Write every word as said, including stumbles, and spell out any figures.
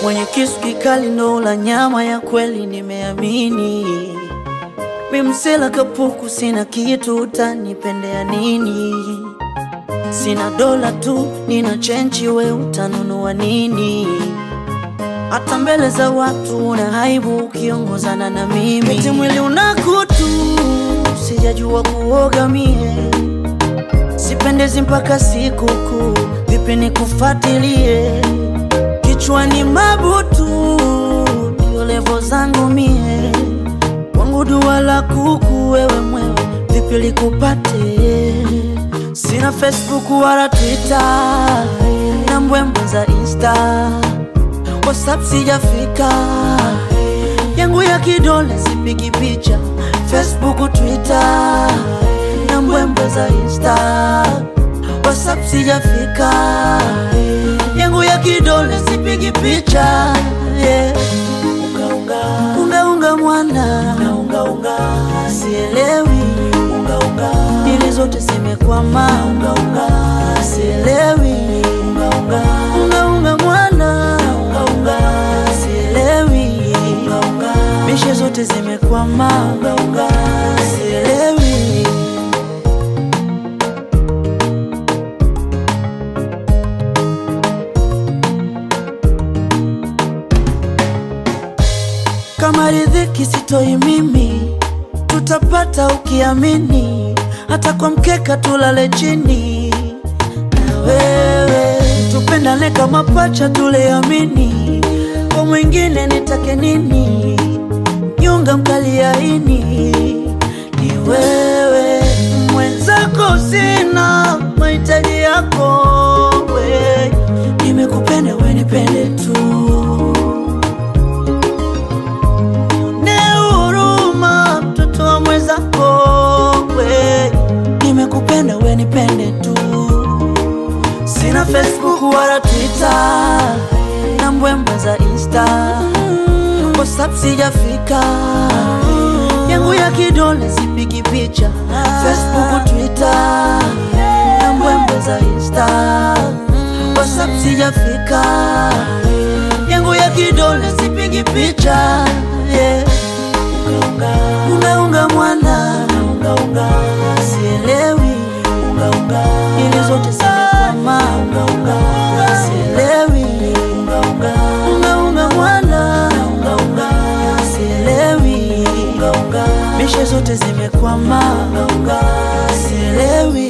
mwenye kisu kikali ndo ula nyama ya kweli nimeamini. Mimsela kapuku sina kitu utanipendea nini? Sina dola tu nina chenchi we utanunua nini? Hata mbele za watu una haibu ukiongozana na mimi. Eti mwili unakutu sijajua kuoga mie. Sipendezi mpaka siku kuu vipi nikufatilie. Kichwani mabutu ndio levo zangu mie. Wangu dua la kuku wewe mwewe vipi likupate. Sina Facebook wala Twitter na mbwembwe za Insta. WhatsApp sijafika yangu ya kidole sipigi picha. Facebook, Twitter na mbwembwe za Insta. WhatsApp sijafika yangu ya kidole sipigi picha. Yeah. Unga unga unga unga mwana unga unga sielewi. Unga unga dili zote zimekwama. Unga unga sielewi. Unga unga unga unga mwana unga unga sielewi. Unga unga mishe zote zimekwama. Unga unga sielewi. Kama riziki sitoi mimi tutapata ukiamini. Hata kwa mkeka tulale chini na wewe. Tupendane kama pacha tuleamini. Kwa mwingine nitake nini? Nyonga mkali ya ini ni wewe. Mwenzako sina mahitaji yako we. Nimekupenda we nipende tu. Nimekupenda we nipende tu. Sina Facebook wala Twitter na mbwembwe za Insta. WhatsApp sijafika yangu ya kidole sipigi picha. Facebook, Twitter na mbwembwe za Insta. WhatsApp sijafika yangu ya kidole sipigi picha. Yeah. Unga unga unga mwana unga unga sielewi. Unga unga ili zote zimekwama. Unga unga sielewi. Unga unga unga unga mwana unga unga sielewi. Unga unga mishe zote zimekwama. Unga unga sielewi.